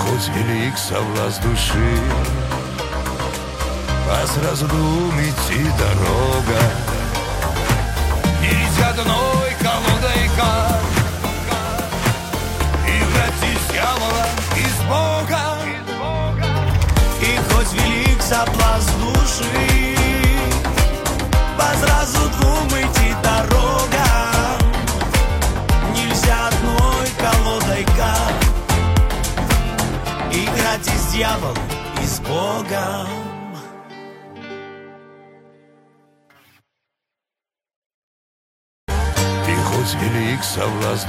хоть велик соблазн души, а сразу двум идти дорога. Нельзя одной колодой карт играть и с дьяволом, и с Богом. И хоть велик соблазн души, по сразу двум идти дорога. Нельзя одной колодой карт играть и с дьяволом, и с Богом. И хоть велик соблазн